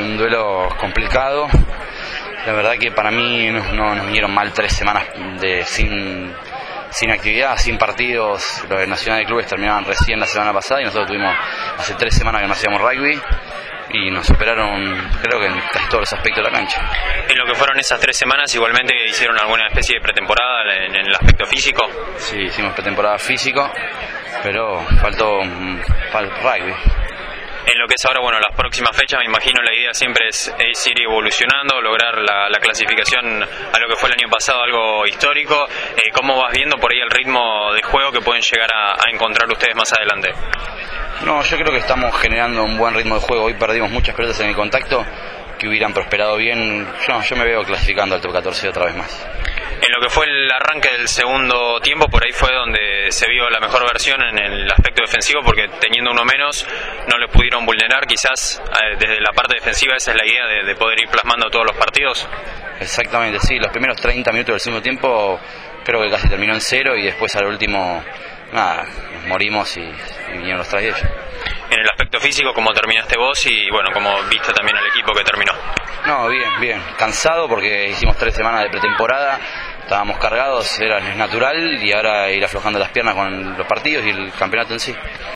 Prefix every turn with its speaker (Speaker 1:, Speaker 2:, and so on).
Speaker 1: un duelo complicado. La verdad que para mí no nos vinieron mal 3 semanas sin actividad, sin partidos. Los de Nacional de Clubes terminaban recién la semana pasada y nosotros tuvimos hace 3 semanas que no hacíamos rugby y nos superaron, creo que en casi todos los aspectos de la cancha.
Speaker 2: En lo que fueron esas 3 semanas, igualmente hicieron alguna especie de pretemporada en el aspecto físico.
Speaker 1: Sí, hicimos pretemporada físico, pero faltó rugby.
Speaker 2: En lo que es ahora, bueno, las próximas fechas, me imagino la idea siempre es ir evolucionando, lograr la clasificación a lo que fue el año pasado, algo histórico. ¿Cómo vas viendo por ahí el ritmo de juego que pueden llegar a encontrar ustedes más adelante?
Speaker 1: No, yo creo que estamos generando un buen ritmo de juego. Hoy perdimos muchas pelotas en el contacto que hubieran prosperado bien. Yo me veo clasificando al top 14 otra vez más.
Speaker 2: En lo que fue el arranque del segundo tiempo, por ahí fue donde se vio la mejor versión en el aspecto defensivo, porque teniendo uno menos no les pudieron vulnerar. Quizás desde la parte defensiva esa es la idea de poder ir plasmando todos los partidos.
Speaker 1: Exactamente, sí, los primeros 30 minutos del segundo tiempo creo que casi terminó en 0 y después al último nada, nos morimos y vinieron los 3 de ellos.
Speaker 2: En el aspecto físico, ¿cómo terminaste vos y bueno, cómo viste también al equipo que terminó?
Speaker 1: No, bien, cansado porque hicimos 3 semanas de pretemporada, estábamos cargados, es natural, y ahora ir aflojando las piernas con los partidos y el campeonato en sí.